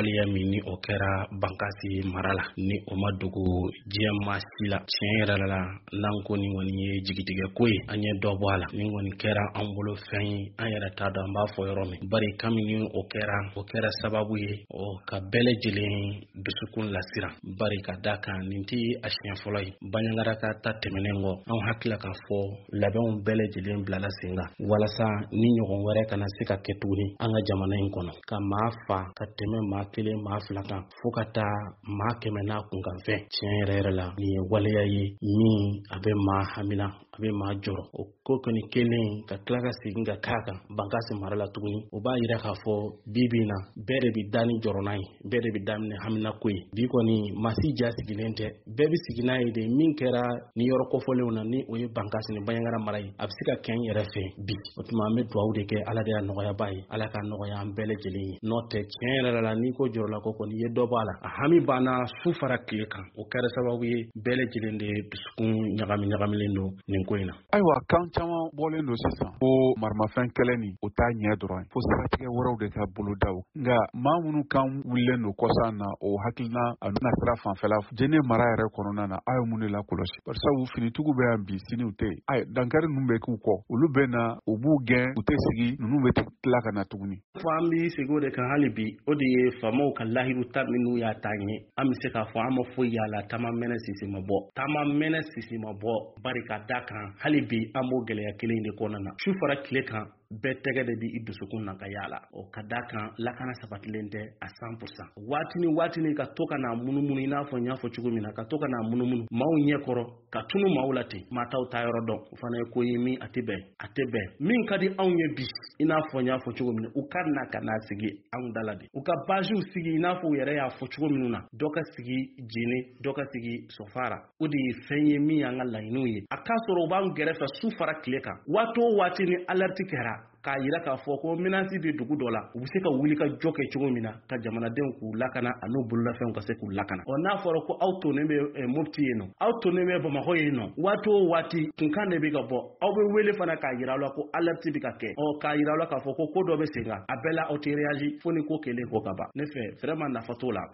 waleya min ni o kɛra Bankasi mara la ni o ma dogo diɲɛ maa si la tiɲɛ yɛrɛ la n'an ko nin kɔni ye jigitigɛ ko ye an ye dɔ bɔ a la nin kɔni kɛra an bolo fɛn ye an yɛrɛ t'a dɔn an b'a fɔ yɔrɔ min bari kabini o kɛra sababu ye ka bɛɛ lajɛlen dusukun lasira bari ka da kan nin tɛ a siɲɛ fɔlɔ ye Banyangara ka ta tɛmɛnen kɔ an hakila k'a fɔ labɛnw bɛɛ lajɛlen bilala sen kan walasa ni ɲɔgɔn wɛrɛ kana se ka kɛ tuguni an ka jamana in kɔnɔ ka maa fa ka tɛmɛ maa kelen maa fila kan fo ka taa maa 100 n'a kunkanfɛn tiɲɛ yɛrɛ la nin ye waleya ye min a bɛ maa hamina a bɛ maa jɔrɔ o ko kɔni kelen ka tila ka segin ka k'a kan Bankasi mara la tuguni o b'a yira k'a fɔ bi bi in na bɛɛ de bɛ da ni jɔrɔna ye bɛɛ de bɛ daminɛ hamina ko ye bi kɔni maa si ja sigilen tɛ bɛɛ bɛ sigi n'a ye de min kɛra ni yɔrɔ kɔfɔlenw na ni o ye Bankasi ni Banyangara mara ye a bɛ se ka kɛ n yɛrɛ fɛ bi o tuma an bɛ dugawu de kɛ Ala de y'a nɔgɔyaba ye Ala ka nɔgɔya an bɛɛ lajɛlen ye n'o tɛ tiɲɛ yɛrɛ la n'i ko jɔrɔla ko kɔni ye dɔ bɔ a la a hami banna su fara tile kan o kɛra sababu ye bɛɛ lajɛlen de dusukun ɲagamilen don nin ko in na. Ayiwa kan caman bɔlen don sisan ko maramafɛn kɛlɛ nin o t'a ɲɛ dɔrɔn fo siratigɛ wɛrɛw de ka bolodaw nka maa minnu kan wulilen don kɔsan na o hakilina a bɛna sira fanfɛla jɛnɛ mara yɛrɛ kɔnɔna na a ye mun de la kɔlɔsi barisabu finitigiw bɛ yan bi sini u tɛ yen dankari ninnu bɛ k'u kɔ olu bɛ na u b'u gɛn u tɛ sigi ninnu bɛ tila ka na tuguni. Fɔ an bɛ segin o de kan hali bi o de ye faamaw ka lahiru ta minnu y'a ta ɲɛ an bɛ se k'a fɔ an ma foyi y'a la taama mɛnɛ sisi ma bɔ bari ka da kan hali bi an b'o gɛlɛya kelen de kɔnɔna na su fara tile kan bɛɛ tɛgɛ de bi i dusukun na ka yaala o ka da kan lakana sabatilen tɛ a 100%. Waatini ka to ka na munumunu i n'a fɔ n y'a fɔ cogo min na ka to ka na munumunu maaw ɲɛkɔrɔ ka tunu maaw la ten maa taw ta yɔrɔ dɔn o fana ye ko ye min a tɛ bɛn min ka di anw ye bi i n'a fɔ n y'a fɔ cogo min na u ka na ka n'a sigi anw da la de u ka baziw sigi i n'a fɔ u yɛrɛ y'a fɔ cogo minnu na dɔ ka sigi Jine dɔ ka sigi Sofara o de ye fɛn ye min y'an ka laɲiniw ye a k'a sɔrɔ u b'an gɛrɛfɛ su fara tile kan waati o waati ni alerte kɛra k'a yira k'a fɔ ko menace bɛ dugu dɔ la u bɛ se ka wuli ka jɔ kɛ cogo min na ka jamanadenw k'u lakana a n'u bololafɛnw ka se k'u lakana n'a fɔra ko aw tonen bɛ Mopti yen nɔ aw tonen bɛ Bamakɔ yen nɔ waati o waati kunkan de bɛ ka bɔ aw bɛ wele fana k'a yira aw la ko alerte bɛ ka kɛ k'a yira aw la k'a fɔ ko dɔ bɛ sen kan a bɛɛ la aw tɛ réagi fo ni ko kelen ko ka ban ne fɛ vraiment nafa t'o la.